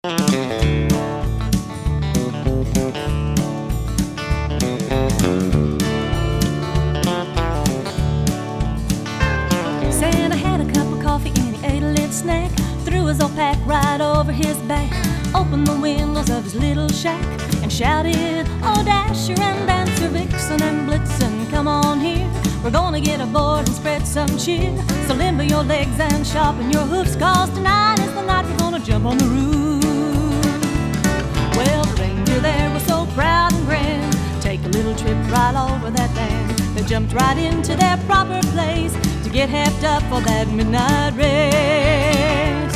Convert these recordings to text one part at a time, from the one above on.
Santa had a cup of coffee and he ate a little snack, threw his old pack right over his back, opened the windows of his little shack and shouted, "Oh, Dasher and Dancer, Vixen and Blitzen, come on here. We're gonna get aboard and spread some cheer. So limber your legs and sharpen your hoofs, 'cause tonight is the night we're gonna jump on the roof." Well, the reindeer there were so proud and grand, take a little trip right over that land. They jumped right into their proper place to get hepped up for that midnight race.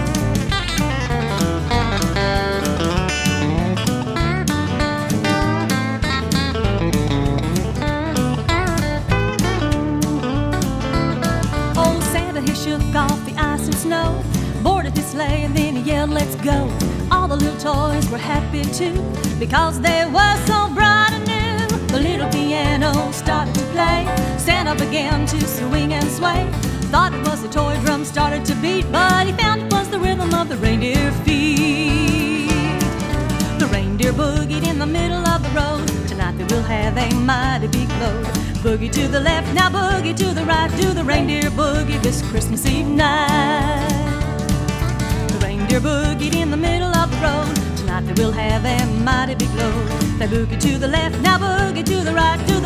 Old Santa, he shook off the ice and snow, boarded his sleigh and then he yelled, "Let's go." All the little toys were happy too, because they were so bright and new. The little piano started to play, Santa began to swing and sway. Thought it was the toy drum started to beat, but he found it was the rhythm of the reindeer feet. The reindeer boogied in the middle of the road, tonight they will have a mighty big load. Boogie to the left, now boogie to the right, do the reindeer boogie this Christmas Eve night. The reindeer boogied in the middle of the road, tonight they will have a mighty big load. They boogie to the left, now boogie to the right, do